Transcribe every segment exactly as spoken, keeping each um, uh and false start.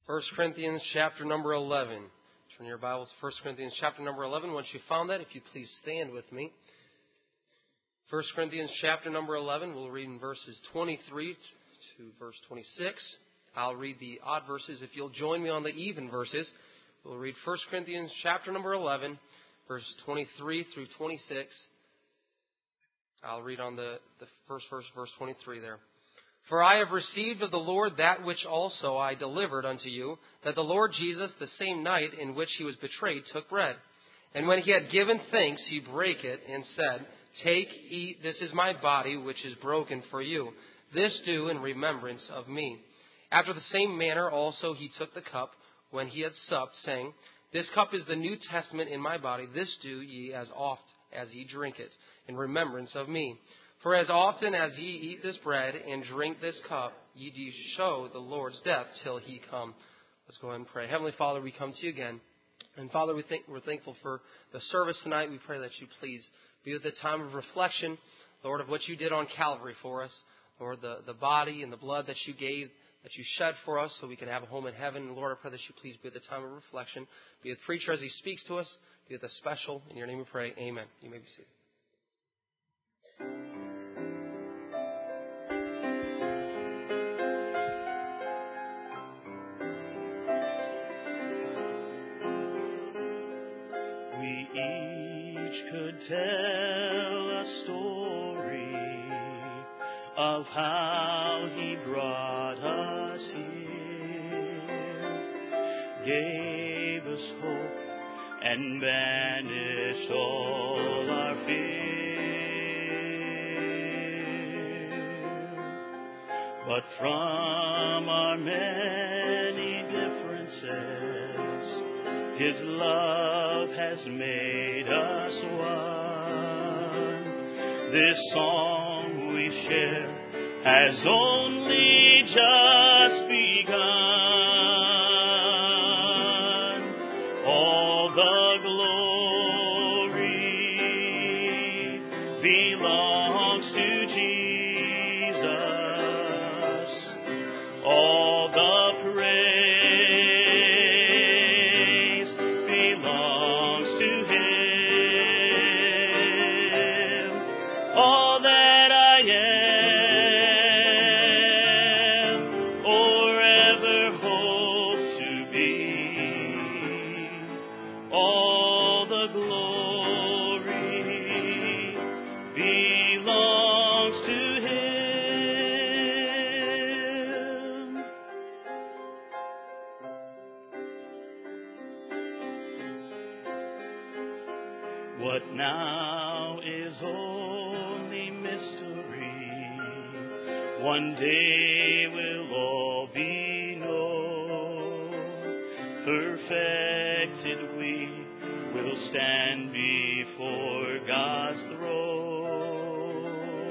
First Corinthians chapter number eleven. Turn your Bibles to First Corinthians chapter number eleven. Once you found that, if you please stand with me. First Corinthians chapter number eleven, we'll read in verses twenty-three to verse twenty-six. I'll read the odd verses. If you'll join me on the even verses, we'll read First Corinthians chapter number eleven, verses twenty-three through twenty-six. I'll read on the, the first verse, verse twenty-three there. For I have received of the Lord that which also I delivered unto you, that the Lord Jesus, the same night in which he was betrayed, took bread. And when he had given thanks, he brake it, and said, Take, eat, this is my body, which is broken for you. This do in remembrance of me. After the same manner also he took the cup, when he had supped, saying, This cup is the New Testament in my body. This do ye as oft as ye drink it, in remembrance of me. For as often as ye eat this bread and drink this cup, ye do show the Lord's death till he come. Let's go ahead and pray. Heavenly Father, we come to you again. And Father, we think we're thankful for the service tonight. We pray that you please be with the time of reflection, Lord, of what you did on Calvary for us. Lord, the, the body and the blood that you gave, that you shed for us so we can have a home in heaven. And Lord, I pray that you please be at the time of reflection. Be with the preacher as he speaks to us. Be with the special. In your name we pray. Amen. You may be seated. Could tell a story of how he brought us here, gave us hope, and banished all our fear. But from our many differences, his love has made us one. This song we share has only just begun. All the glory belongs to Jesus. All the praise what now is only mystery, one day will all be known. Perfected we will stand before God's throne.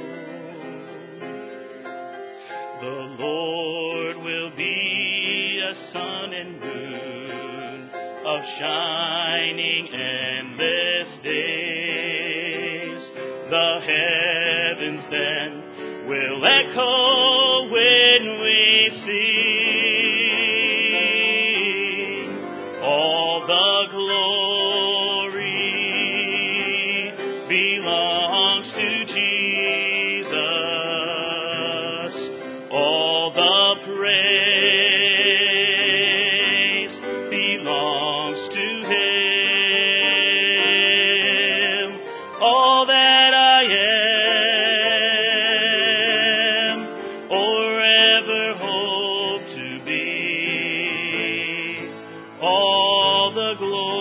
The Lord will be a sun and moon of shining endless days. The heavens then will echo when we sing. All the glory belongs to Jesus. All the praise belongs to him. All that I am or ever hope to be, all the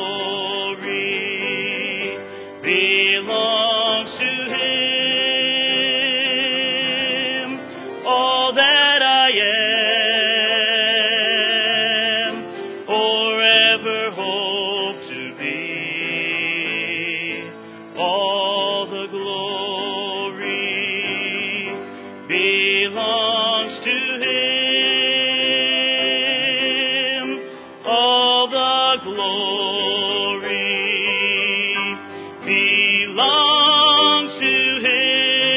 glory belongs to him. All that I am or ever hope to be, all the glory belongs to him. All the glory belongs to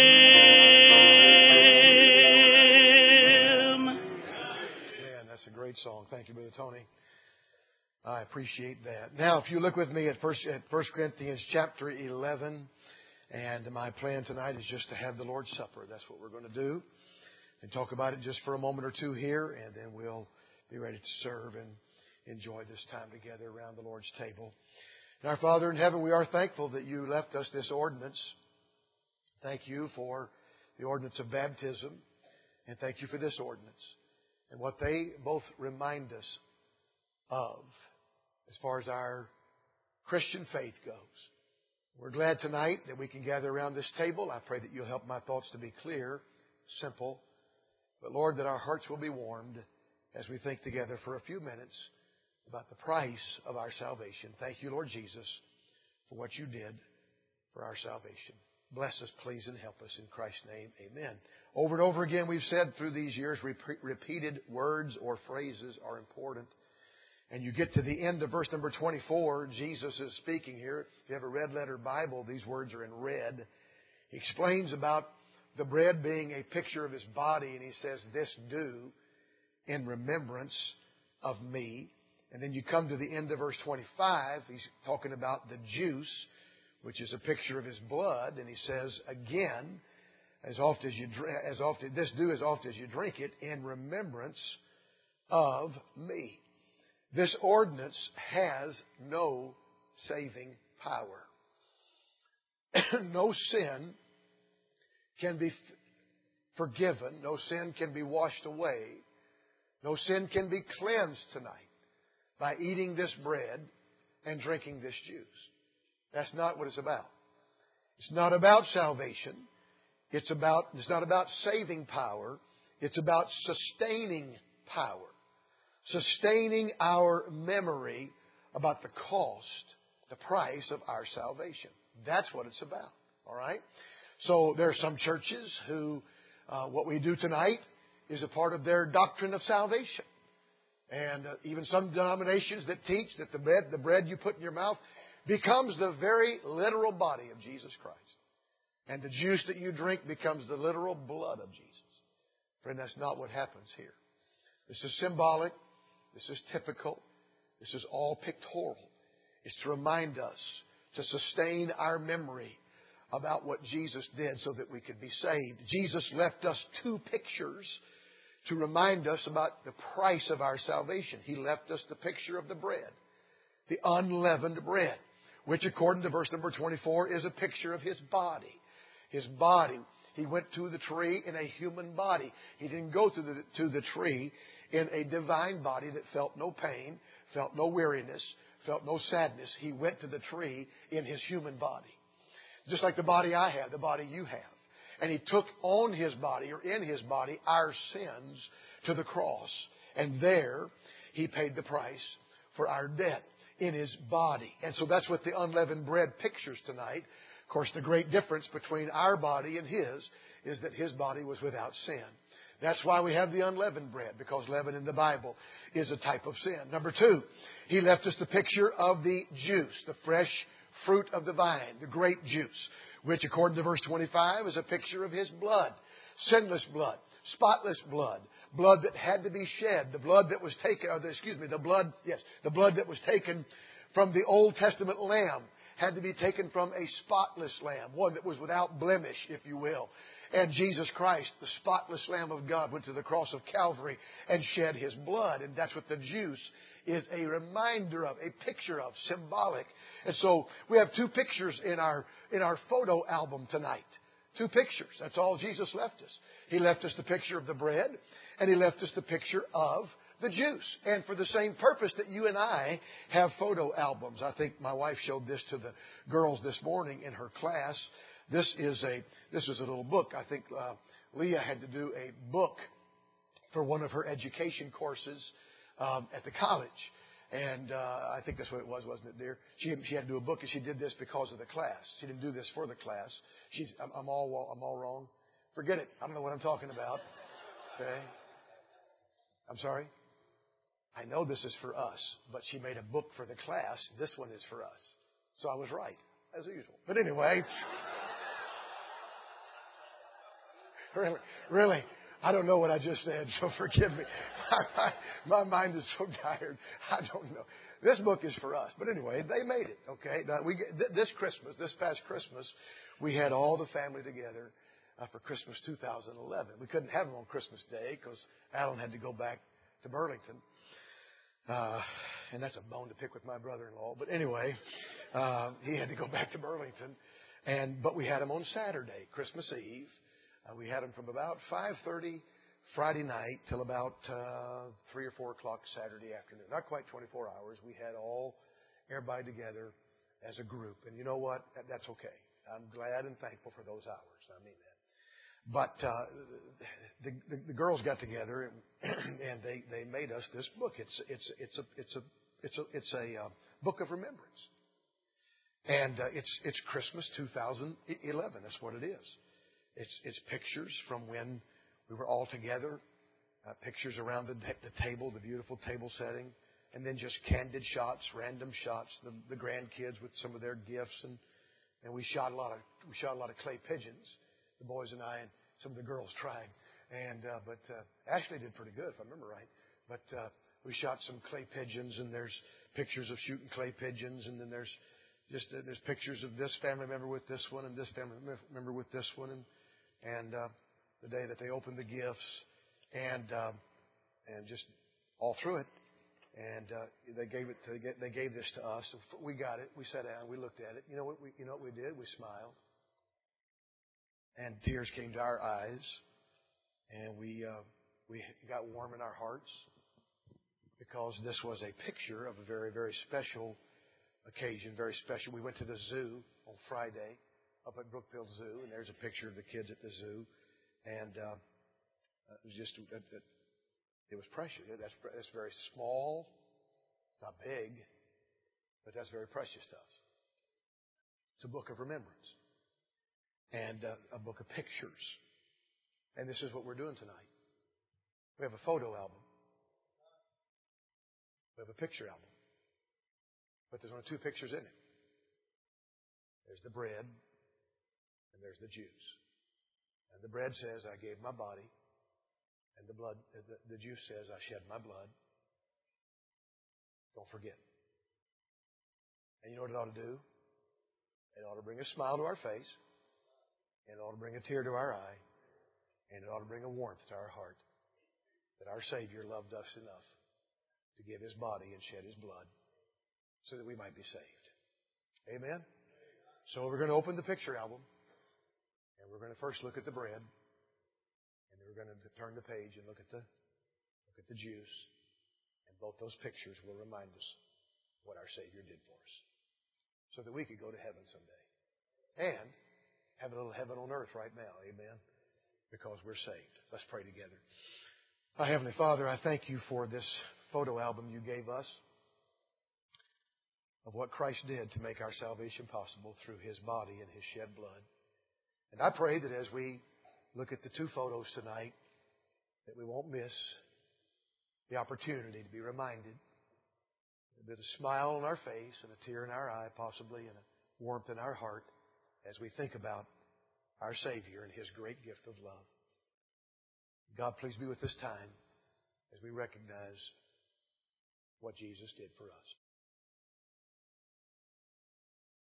him. Man, that's a great great song. Thank you, Brother Tony. I appreciate that. Now, if you look with me at First at First Corinthians chapter eleven, and my plan tonight is just to have the Lord's Supper. That's what we're going to do, and talk about it just for a moment or two here, and then we'll be ready to serve and enjoy this time together around the Lord's table. And our Father in heaven, we are thankful that you left us this ordinance. Thank you for the ordinance of baptism, and thank you for this ordinance and what they both remind us of as far as our Christian faith goes. We're glad tonight that we can gather around this table. I pray that you'll help my thoughts to be clear, simple, but Lord, that our hearts will be warmed as we think together for a few minutes about the price of our salvation. Thank you, Lord Jesus, for what you did for our salvation. Bless us, please, and help us in Christ's name. Amen. Over and over again, we've said through these years, rep- repeated words or phrases are important. And you get to the end of verse number twenty-four, Jesus is speaking here. If you have a red letter Bible, these words are in red. He explains about the bread being a picture of His body, and He says, "This do in remembrance of me." And then you come to the end of verse twenty-five. He's talking about the juice, which is a picture of His blood, and He says, "Again, as often as you drink, as often this do as often as you drink it in remembrance of me." This ordinance has no saving power. No sin can be forgiven. No sin can be washed away. No sin can be cleansed tonight by eating this bread and drinking this juice. That's not what it's about. It's not about salvation. It's about, it's not about saving power. It's about sustaining power. Sustaining our memory about the cost, the price of our salvation. That's what it's about. All right? So there are some churches who, uh, what we do tonight is a part of their doctrine of salvation. And uh, even some denominations that teach that the bread, the bread you put in your mouth becomes the very literal body of Jesus Christ. And the juice that you drink becomes the literal blood of Jesus. Friend, that's not what happens here. This is symbolic. This is typical. This is all pictorial. It's to remind us, to sustain our memory about what Jesus did so that we could be saved. Jesus left us two pictures to remind us about the price of our salvation. He left us the picture of the bread, the unleavened bread, which according to verse number twenty-four is a picture of His body. His body. He went to the tree in a human body. He didn't go to the, to the tree in a divine body that felt no pain, felt no weariness, felt no sadness. He went to the tree in His human body. Just like the body I have, the body you have. And He took on His body, or in His body, our sins to the cross. And there, He paid the price for our debt in His body. And so that's what the unleavened bread pictures tonight. Of course, the great difference between our body and His is that His body was without sin. That's why we have the unleavened bread, because leaven in the Bible is a type of sin. Number two, He left us the picture of the juice, the fresh fruit of the vine, the grape juice, which according to verse twenty-five is a picture of His blood, sinless blood, spotless blood, blood that had to be shed, the blood that was taken, or the, excuse me, the blood, yes, the blood that was taken from the Old Testament lamb had to be taken from a spotless lamb, one that was without blemish, if you will. And Jesus Christ, the spotless Lamb of God, went to the cross of Calvary and shed His blood. And that's what the juice is a reminder of, a picture of, symbolic. And so we have two pictures in our, in our photo album tonight. Two pictures. That's all Jesus left us. He left us the picture of the bread, and He left us the picture of the juice. And for the same purpose that you and I have photo albums. I think my wife showed this to the girls this morning in her class. This is a this is a little book. I think uh, Leah had to do a book for one of her education courses um, at the college, and uh, I think that's what it was, wasn't it, dear? She she had to do a book, and she did this because of the class. She didn't do this for the class. She's I'm, I'm all I'm all wrong. Forget it. I don't know what I'm talking about. Okay. I'm sorry. I know this is for us, but she made a book for the class. This one is for us. So I was right, as usual. But anyway. Really, really. I don't know what I just said, so forgive me. My mind is so tired. I don't know. This book is for us. But anyway, they made it, okay? Now, we, this Christmas, this past Christmas, we had all the family together uh, for Christmas two thousand eleven. We couldn't have them on Christmas Day because Alan had to go back to Burlington. Uh, and that's a bone to pick with my brother-in-law. But anyway, uh, he had to go back to Burlington. And But we had him on Saturday, Christmas Eve. Uh, we had them from about five thirty Friday night till about uh, three or four o'clock Saturday afternoon. Not quite twenty-four hours. We had all everybody together as a group. And you know what? That, that's okay. I'm glad and thankful for those hours. I mean that. But uh, the, the, the girls got together and, and they, they made us this book. It's it's it's a it's a it's a it's a uh, book of remembrance. And uh, it's it's Christmas two thousand eleven. That's what it is. It's it's pictures from when we were all together, uh, pictures around the, the table, the beautiful table setting, and then just candid shots, random shots, the, the grandkids with some of their gifts, and and we shot a lot of we shot a lot of clay pigeons, the boys and I, and some of the girls tried, and uh, but uh, Ashley did pretty good if I remember right. But uh, we shot some clay pigeons, and there's pictures of shooting clay pigeons, and then there's just uh, there's pictures of this family member with this one, and this family member with this one, and and uh, the day that they opened the gifts, and uh, and just all through it. And uh, they gave it. To, they gave this to us. We got it. We sat down. We looked at it. You know what? We, you know what we did? We smiled, and tears came to our eyes, and we uh, we got warm in our hearts because this was a picture of a very very special occasion. Very special. We went to the zoo on Friday up at Brookfield Zoo, and there's a picture of the kids at the zoo, and uh, it was just. Uh, uh, It was precious. That's, that's very small, not big, but that's very precious to us. It's a book of remembrance and uh, a book of pictures. And this is what we're doing tonight. We have a photo album. We have a picture album. But there's only two pictures in it. There's the bread and there's the juice. And the bread says, I gave my body. And the blood, the, the juice says, I shed my blood. Don't forget. And you know what it ought to do? It ought to bring a smile to our face. And it ought to bring a tear to our eye. And it ought to bring a warmth to our heart. That our Savior loved us enough to give His body and shed His blood so that we might be saved. Amen? So we're going to open the picture album. And we're going to first look at the bread. And then we're going to turn the page and look at the look at the juice. And both those pictures will remind us what our Savior did for us. So that we could go to heaven someday. And have a little heaven on earth right now. Amen. Because we're saved. Let's pray together. Our Heavenly Father, I thank You for this photo album You gave us of what Christ did to make our salvation possible through His body and His shed blood. And I pray that as we look at the two photos tonight, that we won't miss the opportunity to be reminded. A bit of smile on our face and a tear in our eye, possibly, and a warmth in our heart as we think about our Savior and His great gift of love. God, please be with this time as we recognize what Jesus did for us.